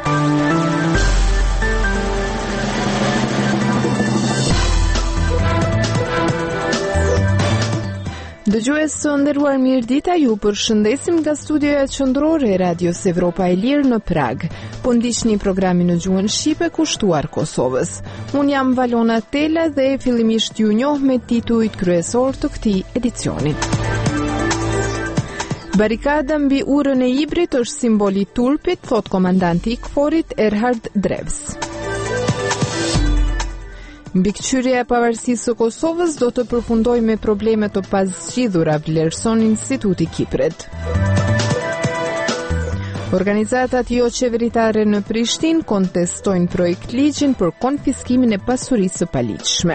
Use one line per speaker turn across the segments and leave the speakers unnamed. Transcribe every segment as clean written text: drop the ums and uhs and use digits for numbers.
Dëgjues të nderuar, mirëdita, ju përshëndesim nga studioja qendrore e Radios Evropa e Lirë në Prag. Po ndiqni programin në gjuhën shqipe kushtuar Kosovës. Unë jam Valona Tela dhe fillimisht ju njoh me titujt kryesor të këtij edicioni. Barikada mbi urën e Ibrit është simboli i turpit, thot komandanti i KFOR-it Erhard Drevs. Mbikëqyrja e pavarësisë së Kosovës do të përfundojë me probleme të pazgjidhura, vlerëson Instituti Kiprit. Organizatat jo qeveritare në Prishtinë kontestojnë projekt ligjin për konfiskimin e pasurisë së paligjshme.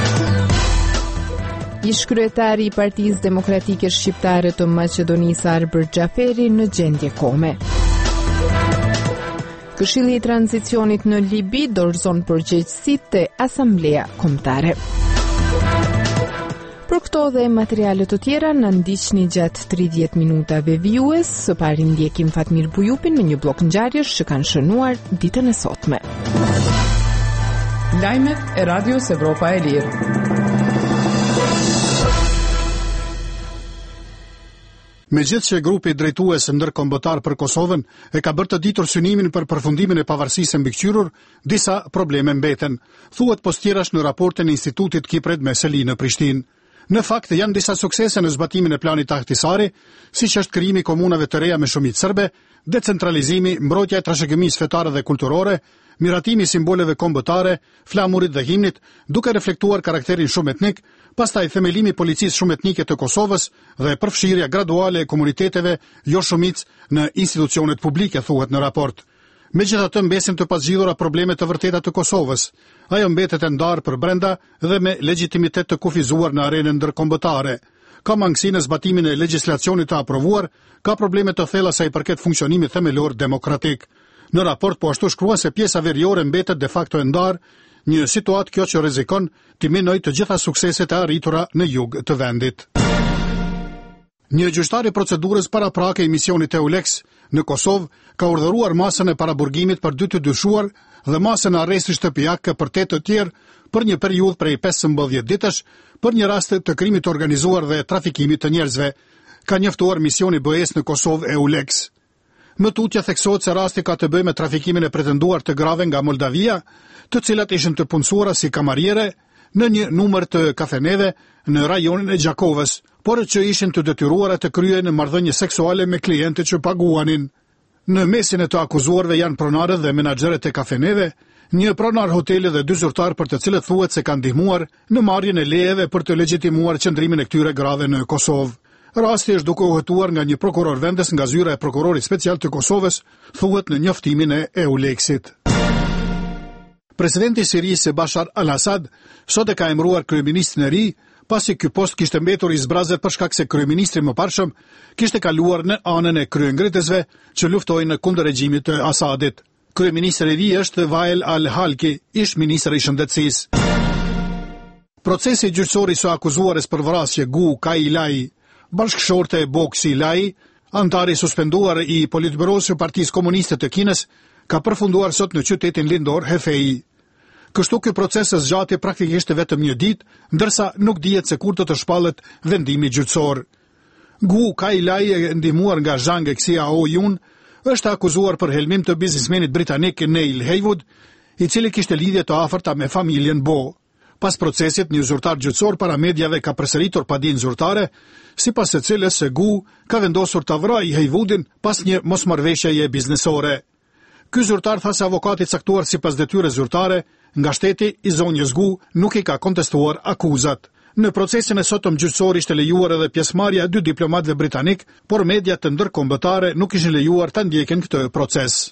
Ish-kryetari i Partisë Demokratike Shqiptare të Maqedonisë Arber Xhaferi në gjendje kome. Këshilli i tranzicionit në Libi dorëzon përgjegjësitë te Asamblea Kombëtare. Për këto dhe materiale të tjera na ndiqni gjatë 30 minutave vijues. Së pari ndjekim Fatmir Bujupin me një blok ngjarjesh që kanë shënuar ditën e sotme.
Lajmet e Radios Evropa e Lirë.
Megjithëse që grupi drejtues ndërkombëtar për Kosovën e ka bërë të ditur synimin për përfundimin e pavarësisë mbikëqyrur, disa probleme mbeten, thuhet postirash në raportin e Institutit Kiprit me seli në Prishtinë. Në fakt, janë disa suksese në zbatimin e planit Ahtisari, siç është krijimi i komunave të reja me shumicë serbe, decentralizimi, mbrojtja e trashëgimisë fetare dhe kulturore, miratimi i simboleve kombëtare, flamurit dhe himnit, duke reflektuar karakterin shumë etnik, pastaj themelimi i policisë shumë etnike të Kosovës dhe përfshirja graduale e komuniteteve jo shumicë në institucionet publike, thuhet në raport. Megjithatë, mbesin të pazgjidhura probleme të vërteta të Kosovës. Ajo mbetet e ndarë për brenda dhe me legjitimitet të kufizuar në arenën ndërkombëtare. Ka mangësi në zbatimin e legjislacionit të aprovuar, ka probleme të thella sa i përket funksionimit themelor demokratik. Në raport po ashtu shkruan se pjesa veriore mbetet de facto e ndarë, një situatë kjo që rrezikon të minojë të gjitha sukseset e arritura në jug të vendit. Një gjyqtar i procedurës paraprake i misionit EULEX në Kosovë ka urdhëruar masën e paraburgimit për 2 të dyshuar dhe masën e arrestit shtëpiak për 8 të tjerë për një periudhë prej 15 ditësh për një rast të krimit të organizuar dhe trafikimit të njerëzve, ka njoftuar misioni BE-s në Kosovë EULEX. Më tutje theksohet se rasti ka të bëjë me trafikimin e pretenduar të grave nga Moldavia, të cilat ishin të punësuara si kamariere në një numër të kafeneve në rajonin e Gjakovës, por që ishin të detyruara të kryejnë marrëdhënie seksuale me klientë që paguanin. Në mesin e të akuzuarve janë pronarët dhe menaxherët e kafeneve, një pronar hoteli dhe 2 zyrtar për të cilët thuhet se kanë ndihmuar në marrjen e lejeve për të legjitimuar qëndrimin e këtyre grave në Kosovë. Rasti është duke u hetuar nga një prokuror vendes nga zyra e prokurorit special të Kosovës, thuhet në njoftimin e EULEX-it. Presidenti i Sirisë Bashar al-Assad sot e ka emëruar kryeministin e ri, pasi ky post kishte mbetur i zbrazur për shkak se kryeministri më parshëm kishte kaluar në anën e kryengritësve që luftojnë kundër regjimit të Asadit. Kryeministri i ri është Wael al-Halki, ish ministri i shëndetësisë. Procesi gjyqësor i së akuzuares për vrasje Gu Kailai, bashkëshorte e Boksi Lai, antari suspenduar i politbüros së Partisë Komuniste të Kinës, ka përfunduar sot në qytetin lindor Hefei. Kështu ky proces zgjati praktikisht vetëm një ditë, ndërsa nuk dihet se kur do të shpallet vendimi gjyqësor. Gu Kailai, e ndihmuar nga Zhang Xiaoyun, është akuzuar për helmim të biznesmenit britanik Neil Heywood, i cili kishte lidhje të afërta me familjen Bo. Pas procesit, një zyrtar gjyqësor para mediave ka përsëritur padinë zyrtare, sipas së cilës Gu ka vendosur ta vrojë Heywoodin pas një mosmarrëveshjeje biznesore. Ky zyrtar tha se avokati i caktuar sipas detyrës zyrtare nga shteti i zonjës Gu nuk i ka kontestuar akuzat. Në procesin e sotëm gjyqësor ishte lejuar edhe pjesëmarrja e 2 diplomatëve britanik, por mediat të ndërkombëtare nuk ishin lejuar ta ndjekin këtë proces.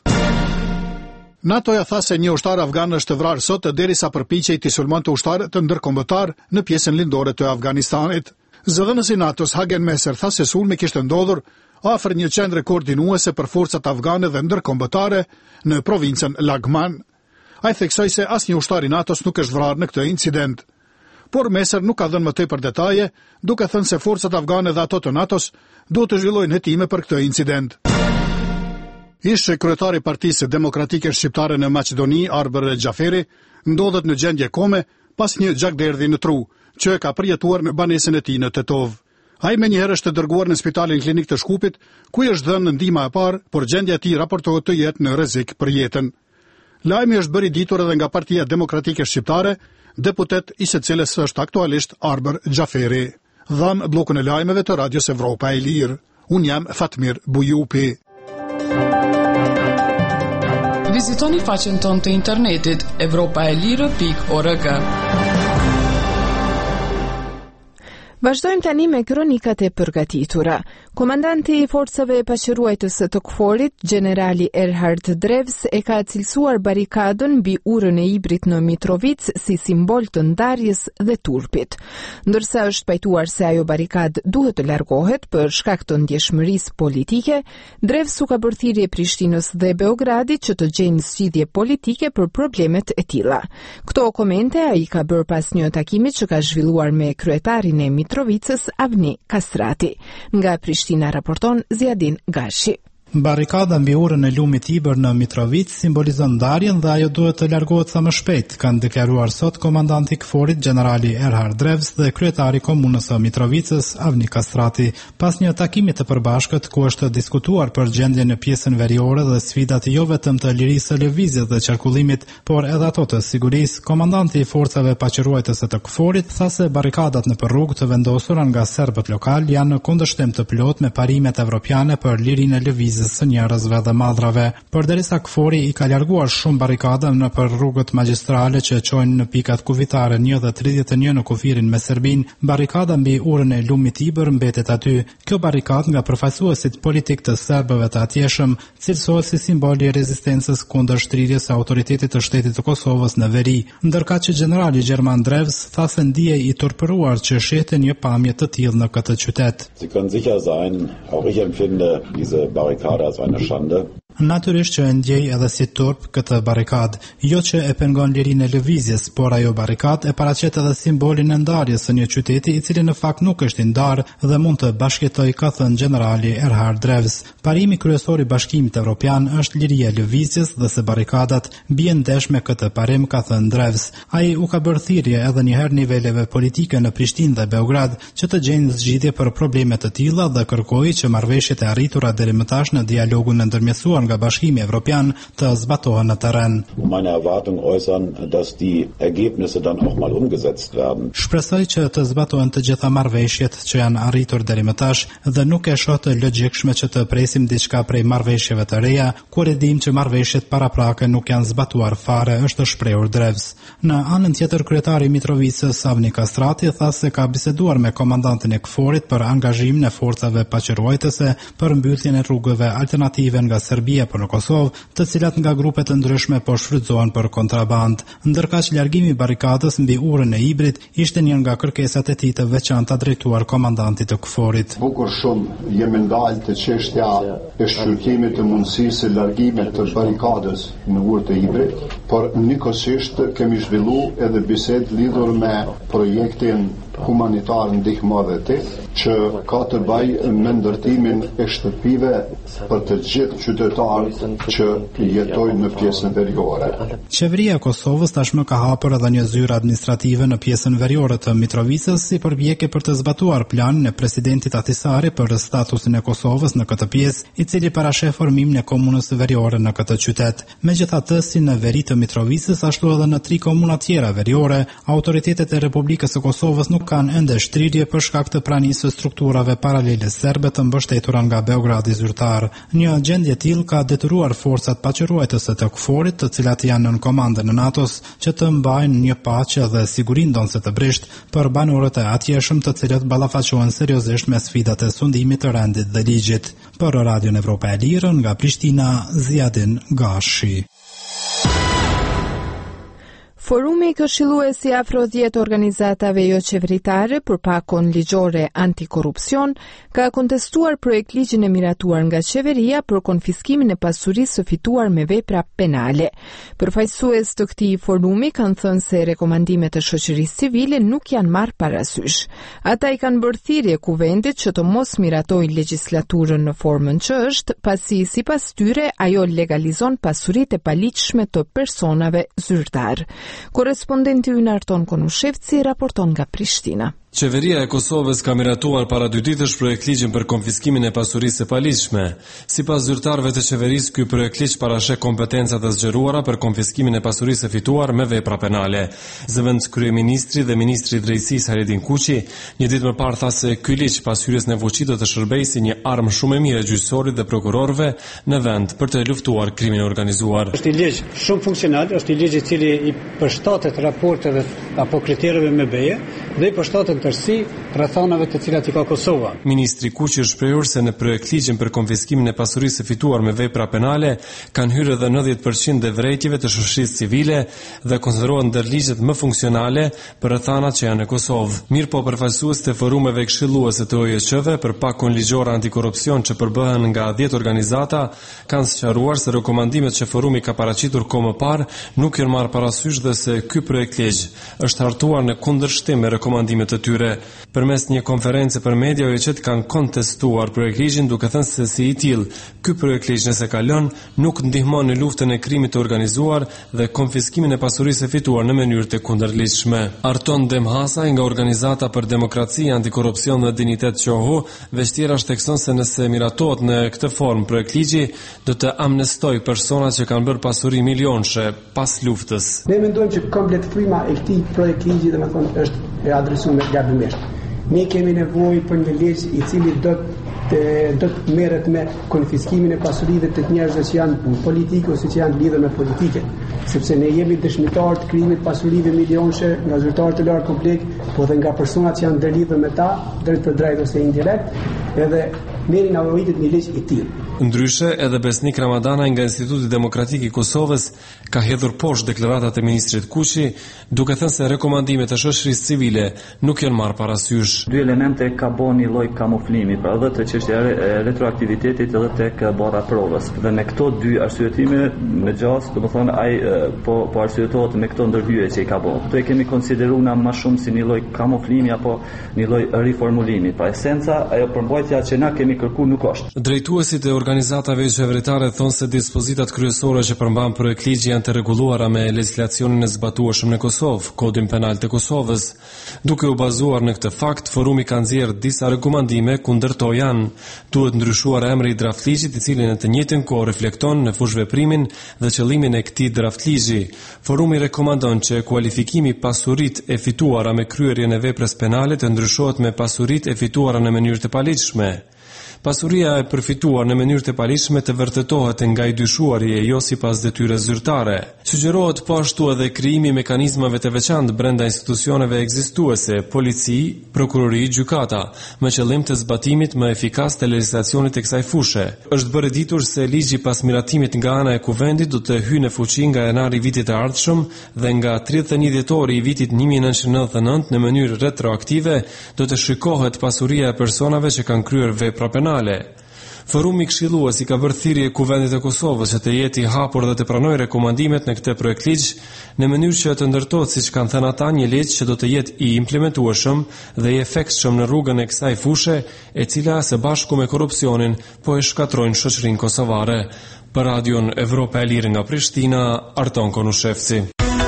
NATO-ja tha se një ushtar afgan është vrarë sot derisa përpiqej të sulmonte ushtarë të ndërkombëtar në pjesën lindore të Afganistanit. Zëdhënësi i NATO-s Hagen Messer tha se sulmi kishte ndodhur afër një qendre koordinuese për forcat afgane dhe ndërkombëtare në provincën Lagman. Ai theksoi se asnjë ushtar i NATO-s nuk është vrarë në këtë incident. Por Messer nuk ka dhënë më tepër detaje, duke thënë se forcat afgane dhe ato të NATO-s duhet të zhvillojnë hetime për këtë incident. Ish kryetari i Partisë Demokratike Shqiptare në Maqedoni, Arber Xhaferi, ndodhet në gjendje kome pas një gjakderdhi në tru, që ka përjetuar në banesën e tij në Tetov. Ai menjëherë është dërguar në Spitalin Klinik të Shkupit, ku i është dhënë ndihma e parë, por gjendja e tij raportohet të jetë në rrezik për jetën. Lajmi është bërë i ditur edhe nga Partia Demokratike Shqiptare, deputet i së cilës është aktualisht Arber Xhaferi. Dham bllokun e lajmeve të Radios Evropa e Lirë. Unë jam Fatmir Bujupi.
Vizitoni faqen tonë të internetit evropaelire.org.
Vazhdojmë tani me kronikat e përgatitura. Komandanti i forcave e paqëruajtëse të KFOR-it, generali Erhard Drevs, e ka cilësuar barikadën mbi urën e Ibrit në Mitrovic si simbol të ndarjes dhe turpit. Ndërsa është pajtuar se ajo barikadë duhet të largohet për shkak të ndjeshmërisë politike, Drevs u ka bërë thirrje Prishtinës dhe Beogradit që të gjejnë zgjidhje politike për problemet e tilla. Këto komente ai ka bërë pas një takimi që ka zhvilluar me kryetarin e Mitrovicës, Avni Kastrati. Nga Prishtina raporton Ziadin Gashi.
Barikada mbi urën e lumit Ibër në Mitrovic simbolizon ndarjen dhe ajo duhet të largohet sa më shpejt, kanë deklaruar sot komandanti i KFOR-it, generali Erhard Drevs dhe kryetari i komunës së Mitrovicës, Avni Kastrati, pas një takimi të përbashkët ku është diskutuar për gjendjen në pjesën veriore dhe sfidat jo vetëm të lirisë së lëvizjes dhe qarkullimit, por edhe ato të sigurisë. Komandanti i forcave paqëruajtëse të KFOR-it tha se barikadat në rrugë të vendosura nga serbët lokal janë në kundërshtim të plot me parimet evropiane për lirinë e lëvizjes së njerëzve dhe madrave. Përderisa KFOR-i i ka larguar shumë barikada në për rrugët magjistrale që çojnë në pikat kufitare 1 dhe 31 në kufirin me Serbinë, barikada mbi urën e lumit Ibër mbetet aty. Kjo barikadë nga përfaqësuesit politik të serbëve të atjeshëm cilësohet si simbol i rezistencës kundër shtrirjes së autoritetit të shtetit të Kosovës në veri, ndërkaq që generali Gjerman Drevs tha se ndihej i turpëruar që shihte një pamje të tillë në këtë qytet.
Sie können sicher sein, auch ich empfinde diese Barrikade als eine Schande.
Natyrisht që e ndjej edhe si turp këtë barikad, jo që e pengon lirinë e lëvizjes, por ajo barikad e paraqet edhe simbolin e ndarjes së një qyteti i cili në fakt nuk është i ndarë dhe mund të bashkëjetoj, ka thënë generali Erhard Drevs. Parimi kryesor i Bashkimit Evropian është liria e lëvizjes dhe se barikadat bien ndesh me këtë parim, ka thënë Drevs. Ai u ka bërë thirrje edhe një herë niveleve politike në Prishtinë dhe Beograd që të gjejnë zgjidhje për probleme të tilla dhe kërkoi që marrëveshjet e arritura deri më tash në dialogun e ndërmjetësuar nga Bashkimi Evropian të zbatohen në terren.
Meine Erwartung äußern, dass die Ergebnisse dann auch mal umgesetzt werden.
Shpresoj që të zbatohen të gjitha marrëveshjet që janë arritur deri më tash dhe nuk e shoh të logjikshme që të presim diçka prej marrëveshjeve të reja, kur e dim që marrëveshjet paraprake nuk janë zbatuar fare, është shprehur Drevs. Në anën tjetër, kryetari i Mitrovicës, Avni Kastrati, tha se ka biseduar me komandantin e KFOR-it për angazhimin e forcave paqëruajtëse për mbylljen e rrugëve alternative nga Serbia për në Kosovë, të cilat nga grupe të ndryshme po shfrytëzohen për kontraband. Ndërkaq largimi i barikadës mbi urën e Ibrit ishte një nga kërkesat e tij të veçanta drejtuar komandantit të KFOR-it.
Bukur shumë jemi ndalë të çështja e shqyrtimit të mundësisë së largimit të barikadës në urën e Ibrit, por njëkohësisht kemi zhvilluar edhe bisedë lidhur me projektin humanitar ndihmëdhëti që ka të bëjë me ndërtimin e shtëpive për të gjithë qytetarët që jetojnë në pjesën veriore.
Qeveria e Kosovës tashmë ka hapur edhe një zyrë administrative në pjesën veriore të Mitrovicës si përpjekje për të zbatuar planin e presidentit Ahtisari për statusin e Kosovës në këtë pjesë, i cili parasheh formimin e komunës veriore në këtë qytet. Megjithatë, si në veri të Mitrovicës, ashtu edhe në 3 komuna tjera veriore, autoritetet e Republikës së Kosovës nuk kanë ende shtrirje për shkak të pranisë së strukturave paralele serbe të mbështetura nga Beogradi zyrtar. Një gjendje e tillë ka detyruar forcat paqëruajtëse të KFOR-it, të cilat janë në komandën e NATO-s, që të mbajnë një paqe dhe siguri ndonse të brisht për banorët e atjeshëm, të cilët ballafaqohen seriozisht me sfidat e sundimit të rendit dhe ligjit. Për Radion Evropa e Lirë, nga Prishtina, Ziadin Gashi.
Forumi këshillues i afro 10 organizatave jo qeveritare për pakon ligjore antikorrupsion ka kontestuar projekt ligjin e miratuar nga qeveria për konfiskimin e pasurisë së fituar me vepra penale. Përfaqësues të këtij forumi kanë thënë se rekomandimet e shoqërisë civile nuk janë marrë parasysh. Ata i kanë bërë thirrje kuvendit që të mos miratojë legjislaturën në formën që është, pasi sipas tyre ajo legalizon pasuritë e paligjshme të personave zyrtar. Korrespondenti ynë Arton Konushevci raporton nga Prishtina.
Qeveria e Kosovës ka miratuar para 2 ditësh projekt ligjin për konfiskimin e pasurisë së paligjshme. Sipas zyrtarëve të qeverisë, ky projekt ligj parasheh kompetencat e zgjeruara për konfiskimin e pasurisë së fituar me vepra penale. Zëvendës kryeministri dhe ministri i drejtësisë Haredin Kuqi, një ditë më parë tha se ky ligj pas hyrjes në fuqi do të shërbejë si një armë shumë e mirë gjyqësorit dhe prokurorëve në vend për të luftuar krimin organizuar.
Është një ligj shumë funksional, është një ligj i cili i përshtatet raporteve apo kritereve me beje dhe i përshtatet tërësi rrethonave të cilat i ka Kosova.
Ministri Kuqi është shprehur se në projekt ligjin për konfiskimin e pasurisë së fituar me vepra penale kanë hyrë edhe 90% e vërejtjeve të shoqërisë civile dhe konsiderohen ndër ligjet më funksionale për rrethanat që janë në Kosovë. Mirëpo përfaqësues të forumeve këshilluese të OJQ-ve për pakon ligjore antikorrupsion që përbëhen nga 10 organizata kanë sqaruar se rekomandimet që forumi ka paraqitur kohë më parë nuk janë marrë parasysh dhe se ky projekt ligj është hartuar në kundërshtim me rekomandimet e tyre. Përmes një konferencë për media, OJQ kanë kontestuar projekt ligjin duke thënë se si i tillë ky projekt ligj nëse kalon nuk ndihmon në luftën e krimit të organizuar dhe konfiskimin e pasurisë së fituar në mënyrë të kundërligjshme. Arton Demhasaj nga Organizata për Demokraci, Antikorrupsion dhe Dinitet QOHU, veçtjerash thekson se nëse miratohet në këtë formë projekt ligji do të amnestoj personat që kanë bërë pasuri milionëshe pas luftës.
Ne mendojmë që kompletfryma e këtij projekt ligji është e adresuar gabimisht. Ne kemi nevojë për një ligj i cili do të merret me konfiskimin e pasurive të njerëzve që janë në politikë ose që janë lidhur me politikën, sepse ne jemi dëshmitarë të krijimit pasurive milionëshe nga zyrtarë të lartë publik, po dhe nga personat që janë ndërlidhur me ta, drejt për drejt ose indirekt, edhe merri nevojitet një ligj i tillë.
Ndryshe, edhe Besnik Ramadanaj nga Instituti Demokratik i Kosovës ka hedhur poshtë deklaratat e ministrit Kuqi, duke thënë se rekomandimet e shoqërisë civile nuk janë marrë parasysh.
2 elemente ka bën një lloj kamuflimi, pra edhe të çështja e retroaktivitetit edhe tek bara provës. Dhe me këto 2 arsyetime me gjas, domethënë ai po arsyetohet me këto ndërhyje që i ka bën. Këto e kemi konsideruar më shumë si një lloj kamuflimi apo një lloj riformulimi. Pra esenca, ajo përmbajtja që na kemi kërkuar nuk është.
Drejtuesit e organizatave qeveritare thonë se dispozitat kryesore që përmban projekt ligji janë të rregulluara me legjislacionin e zbatueshëm në Kosovë, Kodin Penal të Kosovës. Duke u bazuar në këtë fakt, forumi ka nxjerrë disa rekomandime ku ndërto janë: duhet ndryshuar emri i draftligjit, i cili në të njëjtën kohë reflekton në fushveprimin dhe qëllimin e këtij draftligji. Forumi rekomandon që kualifikimi pasuritë e fituara me kryerjen e veprës penale të ndryshohet me pasuritë e fituara në mënyrë të paligjshme. Pasuria e përfituar në mënyrë të paligjshme të vërtetohet nga i dyshuari e jo sipas detyrës zyrtare. Sugjerohet po ashtu edhe krijimi i mekanizmave të veçantë brenda institucioneve ekzistuese, polici, prokurori, gjykata, me qëllim të zbatimit më efikas të legjislacionit të kësaj fushë. Është bërë ditur se ligji pas miratimit nga ana e kuvendit do të hyjë në fuqi nga janari i vitit të ardhshëm dhe nga 31 dhjetori i vitit 1999 në mënyrë retroaktive do të shikohet pasuria e personave që kanë kryer vepra penale. Forumi këshillues i ka bërë thirrje kuvendit të Kosovës që të jetë i hapur dhe të pranojë rekomandimet në këtë projekt ligj në mënyrë që të ndërtohet, siç kanë thënë ata, një ligj që do të jetë i implementueshëm dhe i efektshëm në rrugën e kësaj fushë, e cila së bashku me korrupsionin po e shkatrojnë shoqërinë kosovare. Për Radion Evropa e Lirë nga Prishtina, Arton Konushevci.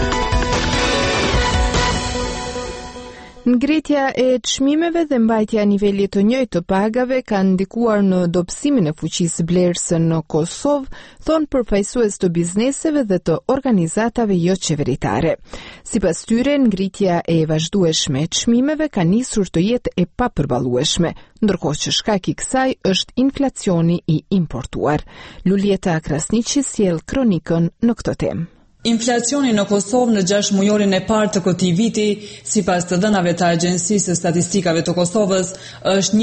Ngritja e çmimeve dhe mbajtja e nivelit të njëjtë të pagave kanë ndikuar në dobësimin e fuqisë blerëse në Kosovë, thonë përfaqësues të bizneseve dhe të organizatave jo qeveritare. Sipas tyre, ngritja e vazhdueshme e çmimeve ka nisur të jetë e papërballueshme, ndërkohë që shkaki i kësaj është inflacioni i importuar. Lulieta Krasniqi sjell kronikën në këtë temë.
Inflacioni në Kosovë në 6 mujorin e parë të këtij viti, sipas të dhënave të Agjencisë së Statistikave të Kosovës, është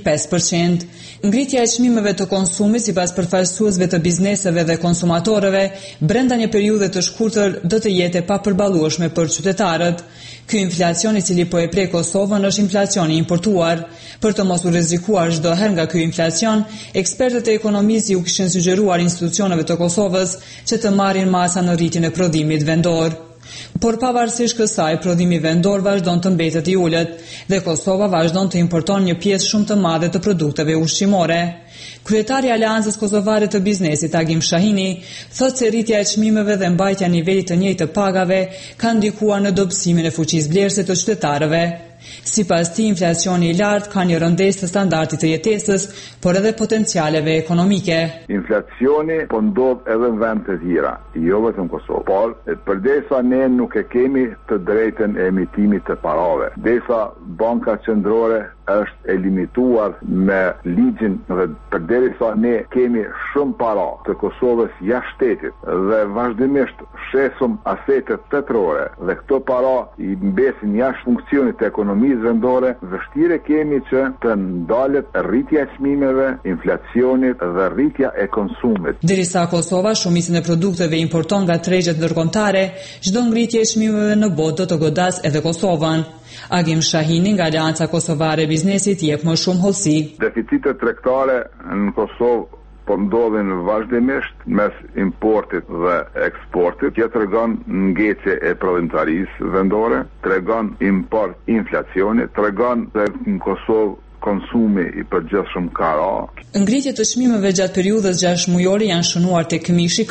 1.5%. Ngritja e çmimeve të konsumit sipas përfaqësuesve të bizneseve dhe konsumatorëve brenda një periudhe të shkurtër do të jetë e papërballueshme për qytetarët. Ky inflacion i cili po e prek Kosovën është inflacioni importuar. Për të mos u rrezikuar çdo herë nga ky inflacion, ekspertët e ekonomisë u kishin sugjeruar institucioneve të Kosovës që të marrin masa në rritjen e prodhimit vendor. Por pavarësisht kësaj, prodhimi vendor vazhdon të mbetet i ulët dhe Kosova vazhdon të importon një pjesë shumë të madhe të produkteve ushqimore. Kryetari i Aleancës Kosovare të Biznesit, Agim Shahini, thotë se rritja e çmimeve dhe mbajtja e nivelit të njëjtë të pagave ka ndikuar në dobësimin e fuqisë blerëse të qytetarëve. Sipas tij, inflacioni i lartë ka një rëndesë të standardit të jetesës, por edhe potencialeve ekonomike.
Inflacioni po ndodh edhe në vende të tjera, jo vetëm në Kosovë, por përdesa ne nuk e kemi të drejtën e emitimit të parave. Derisa Banka Qendrore është e limituar me ligjin dhe përderisa ne kemi shumë para të Kosovës jashtë shtetit dhe vazhdimisht shesum asetet tetërore dhe këto para i mbesin jashtë funksionit të ekonomisë vendore, vështirë kemi që të ndalet rritja e çmimeve, inflacionit dhe rritja e konsumit.
Derisa Kosova shumicën e produkteve importon nga tregjet ndërkombëtare, çdo ngritje e çmimeve në botë do të godasë edhe Kosovën. Agim Shahini nga Aleanca Kosovare e Biznesit jep më shumë hollësi.
Deficitet tregtare në Kosovë po ndodhin vazhdimisht mes importit dhe eksportit, që tregon ngecje e prodhimtarisë vendore, tregon import inflacionit, tregon se në Kosovë konsumi i përgjithshëm ka ra.
Ngritjet e çmimeve gjatë periudhës 6 mujore janë shënuar tek mishi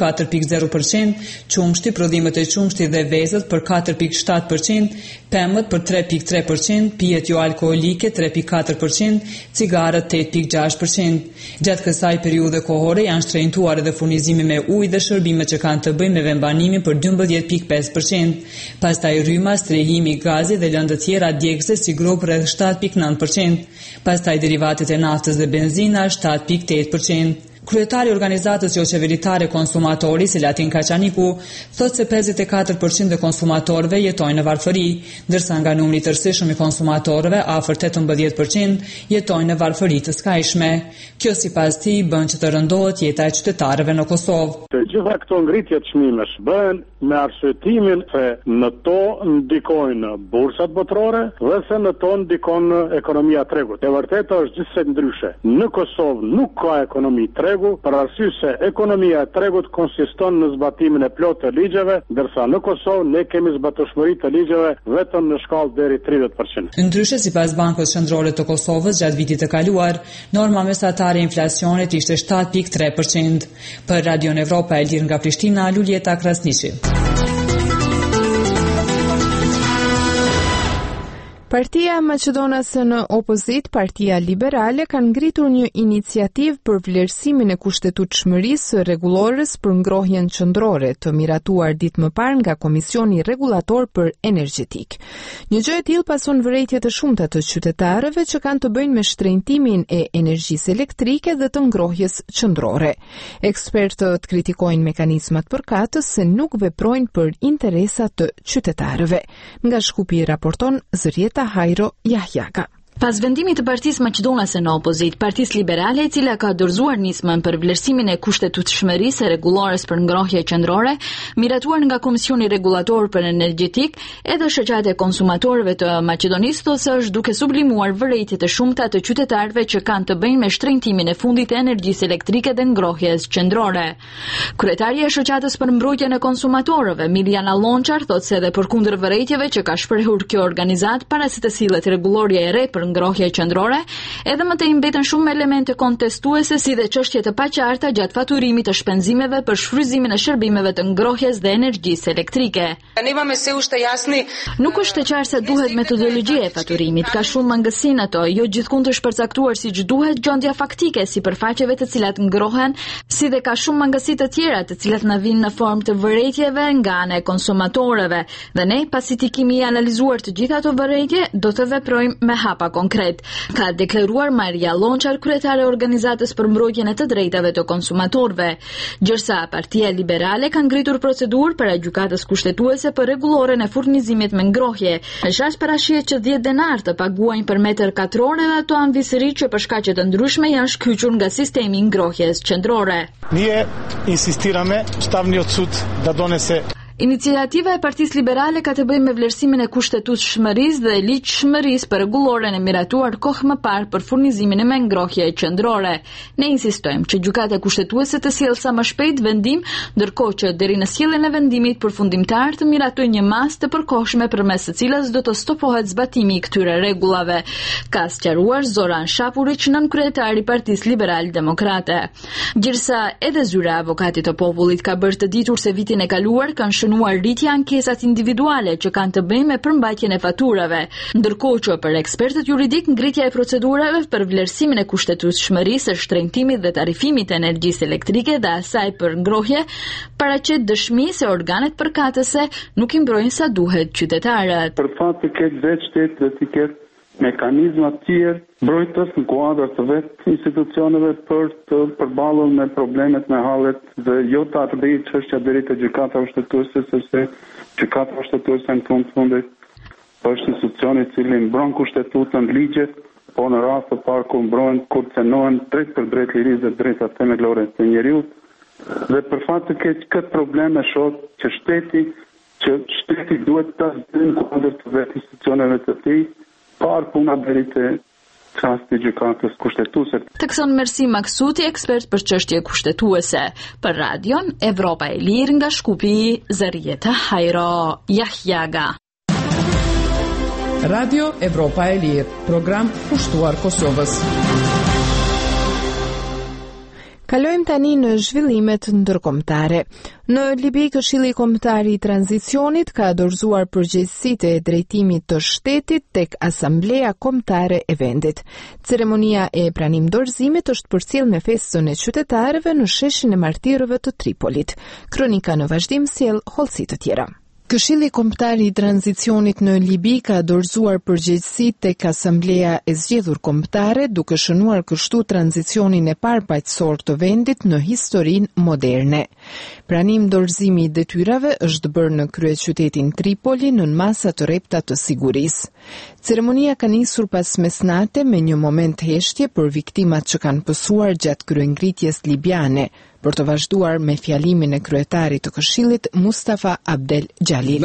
4.0%, qumshti, prodhimet e qumshtit dhe vezët për 4.7%, pemët për 3.3%, pijet jo alkoolike 3.4%, cigaret 8.6%. Gjatë kësaj periudhe kohore janë shtrenjtuar edhe furnizimi me ujë dhe shërbimet që kanë të bëjnë me vembanimin për 12.5%. Pastaj rryma, strehimi, gazi dhe lëndë të tjera djegëse si grup rreth 7.9%. Pastaj derivatet e naftës dhe benzina 7.8%. Kryetari i organizatës jo qeveritare konsumatori, Selatin Kaçaniku, thotë se 54% e konsumatorëve jetojnë në varfëri, ndërsa nga numri i tërësishëm i konsumatorëve afër 18% jetojnë në varfëri të skajshme. Kjo sipas tij bën që të rëndohet jeta e qytetarëve në Kosovë.
Të gjitha këto ngritje çmimesh bëhen me arsyetimin se në to ndikojnë bursat botërore dhe se në to ndikon ekonomia tregut. E vërtetë është gjithsesi ndryshe. Në Kosovë nuk ka ekonomi tregu, për arsye se ekonomia e tregut konsiston në zbatimin e plotë të ligjeve, ndërsa në Kosovë ne kemi zbatueshmëri të ligjeve vetëm në shkallë deri 30%.
Ndryshe, sipas Bankës Qendrore të Kosovës, gjatë vitit të kaluar, norma mesatare e inflacionit ishte 7.3%. Për Radio Evropa e Lirë nga Prishtina, Lulieta Krasniqi.
Partia Maqedonase në opozit, Partia Liberale, kanë ngritur një iniciativë për vlerësimin e kushtetutshmërisë së rregullores për ngrohjen qendrore, të miratuar ditë më parë nga Komisioni Rregullator për Energjetik. Një gjë e tillë pason vërejtje të shumta të qytetarëve që kanë të bëjnë me shtrenjtimin e energjisë elektrike dhe të ngrohjes qendrore. Ekspertët kritikojnë mekanizmat përkatës se nuk veprojnë për interesat të qytetarëve. Nga Shkupi raporton Zërieta Hajro Jahjaka.
Pas vendimit të Partisë Maqedonase në opozit, Partisë Liberale, e cila ka dorëzuar nismën për vlerësimin e kushtetutshmërisë së rregullores për ngrohje qendrore, miratuar nga Komisioni Rregullator për Energjetik, edhe shoqata e konsumatorëve të Maqedonisë thotë se është duke sublimuar vërejtjet e shumta të qytetarëve që kanë të bëjnë me shtrenjtimin e fundit të energjisë elektrike dhe ngrohjes qendrore. Kryetaria e shoqatës për mbrojtjen e konsumatorëve, Mirjana Lonçar, thotë se edhe përkundër vërejtjeve që ka shprehur kjo organizatë para se të sillet rregulloria e re për ngrohje qendrore, edhe më tej mbeten shumë elemente kontestuese si dhe çështje të paqarta gjatë faturimit të shpenzimeve për shfrytëzimin e shërbimeve të ngrohjes dhe energjisë elektrike. Nuk është e qartë se duhet metodologjia e faturimit, ka shumë mangësi në to, jo gjithkund është përcaktuar siç duhet gjendja faktike si përfaqeve të cilat ngrohen, si dhe ka shumë mangësi të tjera të cilat na vijnë në formë të vërejtjeve nga ana e konsumatorëve. Dhe ne, pasi ti kemi analizuar të gjitha ato vërejtje, do të veprojmë me hapa konkret, ka deklaruar Maria Lonçar, kryetare e organizatës për mbrojtjen e të drejtave të konsumatorëve. Gjërsa Partia Liberale ka ngritur procedurë para gjykatës kushtetuese për rregulloren e furnizimit me ngrohje. Shash parashihet që 10 denar të paguajnë për metër katror edhe ato anvisëri që për shkaqe të ndryshme janë shkyqur nga sistemi i ngrohjes qendrore.
Ние insistirаме ставниот суд да донесе.
Iniciativa e Partisë Liberale ka të bëjë me vlerësimin e kushtetueshmërisë dhe ligjshmërisë për rregulloren e miratuar kohë më parë për furnizimin me ngrohje qendrore. Ne insistojmë që gjykata kushtetuese të sjellë sa më shpejt vendim, ndërkohë që deri në sjelljen e vendimit përfundimtar të miratojë një masë të përkohshme përmes së cilës do të stopohet zbatimi i këtyre rregullave, ka sqaruar Zoran Shapurić, nënkryetari i Partisë Liberal Demokrate. Gjithsa edhe zyra e avokatit të popullit ka bërë të ditur se vitin e kaluar kanë rritja ankesat individuale që kanë të bëjnë me përmbajtjen e faturave, ndërkohë që për ekspertët juridik ngritja e procedurave për vlerësimin e kushtetueshmërisë, së shtrenjtimit dhe tarifimit të energjisë elektrike dhe asaj për ngrohje paraqet dëshmi se organet përkatëse nuk i mbrojnë sa duhet qytetarët.
Për fat të ketë vetë shtetë dhe të ketë mekanizma të tjerë mbrojtës në kuadër të vetë institucioneve për të përballur me problemet me hallet dhe jo të arrijë çështja deri te gjykata kushtetuese, sepse gjykata kushtetuese në fundit është institucioni i cili mbron kushtetutën, ligjet, po në rast të parë kur mbrohen, kur cenohen drejt për drejt lirisë dhe drejtat themelore të njeriut. Dhe për fat të ketë këtë problem e shoh që shteti duhet ta zgjidhë në kuadër të vetë institucioneve të tij, parë puna deri te çasti gjykatës kushtetuese.
Tekson Mersi Maksuti, ekspert për çështje kushtetuese. Për Radion Evropa e Lirë nga Shkupi, Zarieta Hajro Jahjaga.
Radio Evropa e Lirë, program kushtuar Kosovës.
Kalojmë tani në zhvillimet ndërkombëtare. Në Libi, Këshilli Kombëtar i Tranzicionit ka dorëzuar përgjegjësitë e drejtimit të shtetit tek Asambleja Kombëtare e vendit. Ceremonia e pranim dorëzimit është përcjell me festën e qytetarëve në sheshin e martirëve të Tripolit. Kronika në vazhdim sjell hollësi të tjera. Këshilli Kombëtar i Tranzicionit në Libi ka dorëzuar përgjegjësitë tek Asambleja e Zgjedhur Kombëtare, duke shënuar kështu tranzicionin e parapaqësor të vendit në historinë moderne. Pranim dorëzimi i detyrave është bërë në kryeqytetin Tripoli në masa të rrepta të sigurisë. Ceremonia ka nisur pas mesnate me një moment heshtje për viktimat që kanë pësuar gjatë kryengritjes libiane, për të vazhduar me fjalimin e kryetarit të Këshillit Mustafa Abdel Gjalil.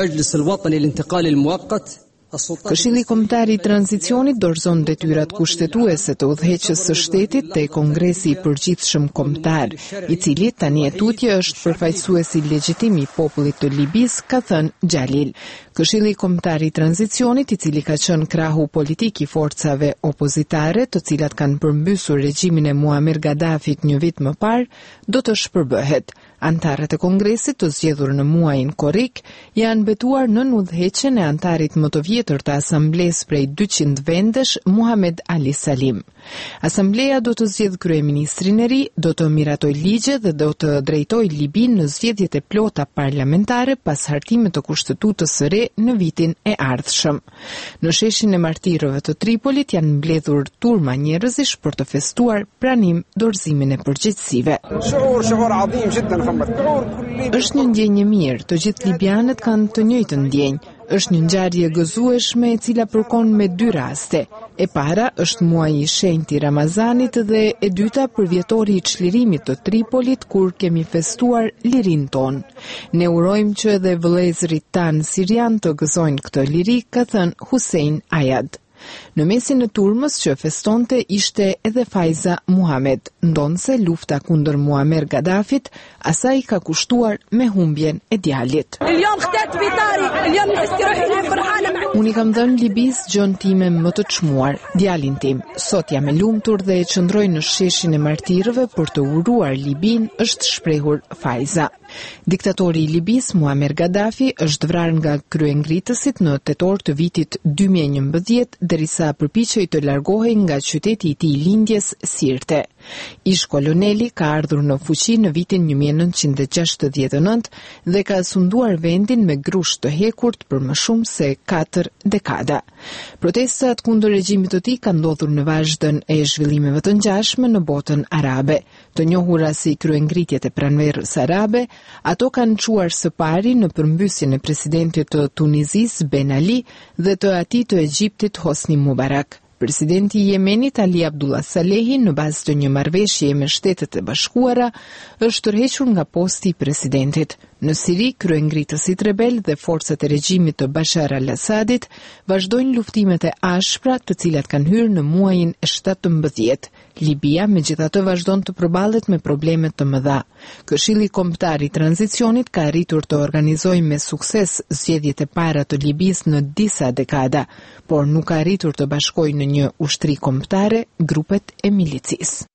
Këshilli Kombëtar i Tranzicionit dorëzon detyrat kushtetuese të udhëheqës së shtetit te Kongresi i Përgjithshëm Kombëtar, i cili tani e tutje është përfaqësuesi legjitim i popullit të Libis, ka thënë Gjalil. Këshilli Kombëtar i Tranzicionit, i cili ka qenë krahu politik i forcave opozitare, të cilat kanë përmbysur regjimin e Muammar Gaddafit një vit më parë, do të shpërbëhet. Antarët e Kongresit të zgjedhur në muajin korrik janë betuar në udhëheqjen e antarit më të vjetër të Asamblesë prej 200 vendesh, Muhamed Ali Salim. Asambleja do të zgjedhë kryeministrin e ri, do të miratoj ligje dhe do të drejtojë Libin në zgjedhjet e plota parlamentare pas hartimit të kushtetutës së re në vitin e ardhshëm. Në sheshin e martirëve të Tripolit janë mbledhur turma njerëzish për të festuar pranim dorëzimin e përgjegjësive. Është një ndjenjë mirë, të gjithë libianët kanë të njëjtën ndjenjë. Është një ngjarje gëzueshme e cila përkon me 2 raste. E para është muaji i shenjtë i Ramazanit dhe e dyta përvjetori i çlirimit të Tripolit kur kemi festuar lirinë tonë. Ne urojmë që edhe vëllezërit tanë sirian të gëzojnë këtë liri, ka thënë Hussein Ayad. Në mesin e turmës që festonte ishte edhe Faiza Muhamed, ndonse lufta kundër Muammar Gaddafit, asaj ka kushtuar me humbjen e djalit. Unë i kam dhënë Libis gjën time më të çmuar, djalin tim. Sot jam e lumtur dhe e qëndroj në sheshin e martirëve për të uruar Libin, është shprehur Faiza. Diktatori i Libis, Muammar Gaddafi, është vrarë nga kryengritësit në tetor të vitit 2011, derisa përpiqej të largohej nga qyteti i tij lindjes, Sirte. Ish koloneli ka ardhur në fuqi në vitin 1969 dhe ka sunduar vendin me grusht të hekurt për më shumë se 4 dekada. Protestat kundër regjimit të tij kanë ndodhur në vazhdën e zhvillimeve të ngjashme në botën arabe. Të njohura si kryengritjet e pranverës arabe, ato kanë çuar së pari në përmbysjen e presidentit të Tunizis Ben Ali dhe të atij të Egjiptit Hosni Mubarak. Presidenti i Yemenit Ali Abdullah Salehi, në bazë të një marrëveshjeje me Shtetet e Bashkuara, është tërhequr nga posti i presidentit. Në Siri, kryengritësit rebel dhe forcat e regjimit të Bashar al-Assadit vazhdojnë luftimet e ashpra, të cilat kanë hyrë në muajin e 17. Libia megjithatë vazhdon të përballet me probleme të mëdha. Këshilli Kombëtar i Tranzicionit ka arritur të organizojë me sukses zgjedhjet e para të Libis në disa dekada, por nuk ka arritur të bashkojë në një ushtri kombëtare grupet e milicisë.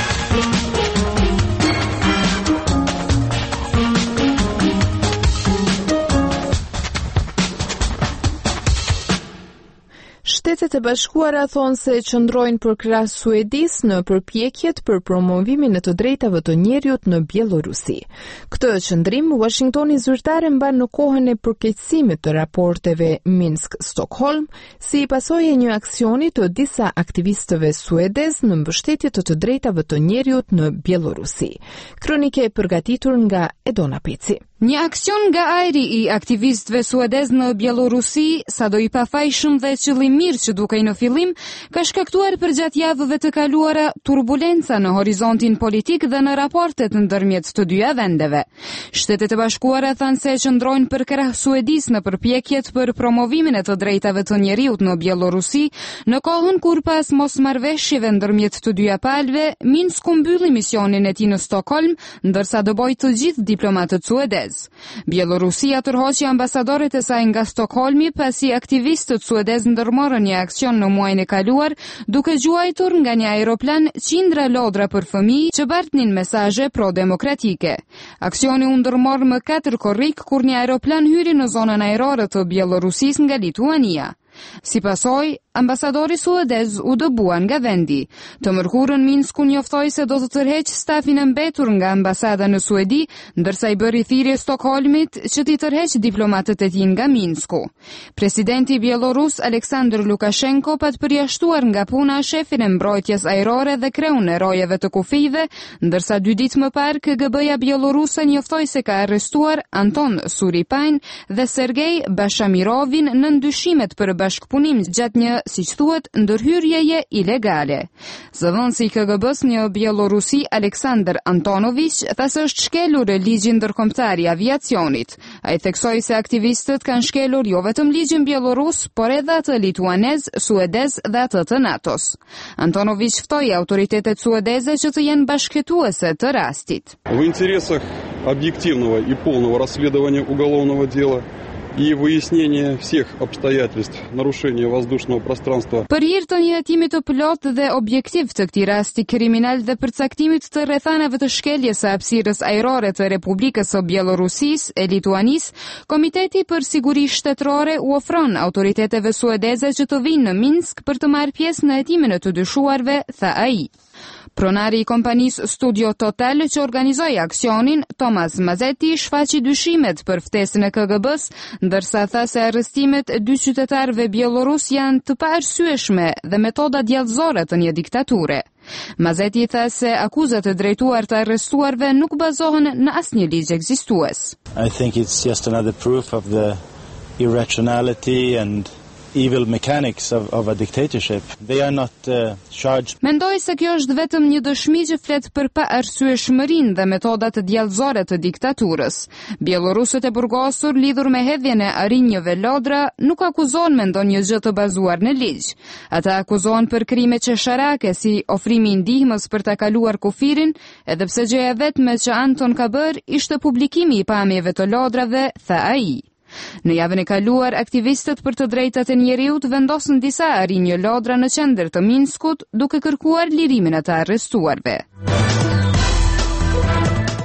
Shtetet e Bashkuara thonë se qëndrojnë përkrah Suedis në përpjekjet për promovimin e të drejtave të njerëzit në Bielorusi. Këtë qëndrim Washingtoni zyrtare mban në kohën e përkeqësimit të raporteve Minsk-Stockholm si pasojë e një aksioni të disa aktivistëve suedez në mbështetje të drejtave të njerëzit në Bielorusi. Kronike e përgatitur nga Edona Peci.
Një aksion nga ajri i aktivistëve suedez në Bielorusi, sado i pafajshëm dhe qëllimir që dukej në fillim, ka shkaktuar përgjatë javëve të kaluara turbulenca në horizontin politik dhe në raportet ndërmjet të dyja vendeve. Shtetet e Bashkuara thanë se qëndrojnë përkrah Suedis në përpjekjet për promovimin e të drejtave të njeriut në Bielorusi, në kohën kur pas mosmarrveshjeve ndërmjet të dyja palëve, Minsk mbylli misionin e tij në Stockholm, ndërsa dëboi të gjithë diplomatët suedez. Bielorusia tërhoqi ambasadoret e saj nga Stockholmi pasi aktivistët suedez ndërmorën një aksion në muajin e kaluar duke gjuajtur nga një aeroplan qindra lodra për fëmijë që bartnin mesazhe pro-demokratike. Aksioni u ndërmor më 4 korrik kur një aeroplan hyri në zonën ajrore të Bielorusisë nga Lituania. Si pasojë, ambasadori suedez u dëbua nga vendi. Të mërkurën Minsku njoftoi se do të tërheq stafin e mbetur nga ambasada në Suedi, ndërsa i bëri thirrje Stockholmit që t'i tërheq diplomatët e tij nga Minsku. Presidenti bielorus Aleksandr Lukashenko pat përjashtuar nga puna shefin e mbrojtjes ajrore dhe kreun e rojeve të kufive, ndërsa 2 ditë më parë KGB-ja bieloruse njoftoi se ka arrestuar Anton Suripajn dhe Sergej Bashamirovin në ndyshimet për bashkëpunim gjatë një, siç thuhet, ndërhyrjeje ilegale. Zëvendësi i KGB-s në Bielorusi, Aleksandr Antonović, tha se është shkelur ligjin ndërkombëtar i aviacionit. Ai theksoi se aktivistët kanë shkelur jo vetëm ligjin bielorus, por edhe atë lituanez, suedez dhe atë të NATO-s. Antonović ftoi autoritetet suedeze që të jenë bashkëtuese të rastit.
В интересах объективного и полного расследования уголовного дела и выяснение всех обстоятельств нарушения воздушного пространства.
Për hir të një hetimi të plot dhe objektiv të këtij rasti kriminal dhe përcaktimit të rrethanave të shkeljes së hapësirës ajrore të Republikës së Bielorusisë e Lituanisë, Komiteti për Siguri Shtetërore u ofron autoriteteve suedeze që të vinë në Minsk për të marrë pjesë në hetimin e të dyshuarve, tha ai. Pronari i kompanisë Studio Total që organizoi aksionin, Thomas Mazeti, shfaqi dyshimet për ftesën e KGB-s, ndërsa tha se arrestimet e 2 qytetarëve bielorus janë të paarsyeshme dhe metoda djallëzore të një diktature. Mazeti tha se akuzat e drejtuar të arrestuarve nuk bazohen në asnjë ligj ekzistues.
I think it's just another proof of the irrationality and evil mechanics of a dictatorship. They are not charged.
Mendoj se kjo është vetëm një dëshmi që flet për paarsyeshmërinë dhe metodat djallëzore të diktaturës. Bielorusët e burgosur lidhur me hedhjen e arinjëve lodra nuk akuzohen me ndonjë gjë të bazuar në ligj. Ata akuzohen për krime qesharake si ofrimi i ndihmës për ta kaluar kufirin, edhe pse gjëja vetme që Anton ka bërë ishte publikimi i pamjeve të lodrave, tha ai. Në javën e kaluar, aktivistët për të drejtat e njeriut vendosën disa arinjë lodra në qendër të Minskut duke kërkuar lirimin e të arrestuarve.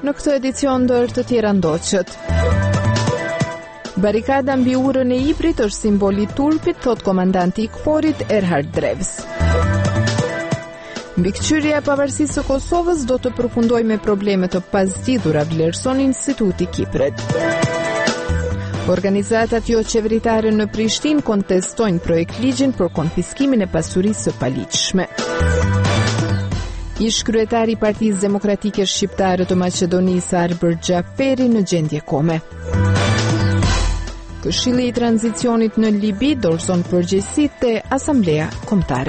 Në këtë edicion ndër të tjera ndoqët. Barikada mbi urën e Ibrit është simboli i turpit, thot komandanti i KFOR-it Erhard Drevs. Mbikëqyrja e pavarësisë së Kosovës do të përfundoj me probleme të pazgjidhura, vlerëson Instituti Kiprit. Organizatat jo qeveritare në Prishtinë kontestojnë projektligjin për konfiskimin e pasurisë së paligjshme. Ish kryetari i Partisë Demokratike Shqiptare të Maqedonisë Arber Xhaferi në gjendje kome. Këshilli i tranzicionit në Libi dorëzon përgjegjësitë te Asamblea Kombëtare.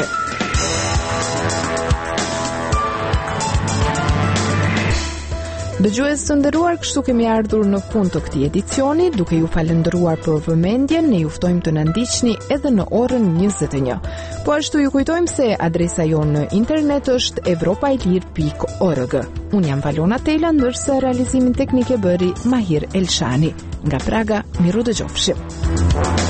Dëgjues të nderuar, kështu kemi ardhur në fund të këtij edicioni, duke ju falendëruar për vëmendjen, ne ju ftojmë të na ndiqni edhe në orën 21. Po ashtu ju kujtojmë se adresa jonë në internet është evropailir.org. Unë jam Valona Tela, ndërsa realizimin teknik e bëri Mahir Elshani. Nga Praga, miru dëgjofshim.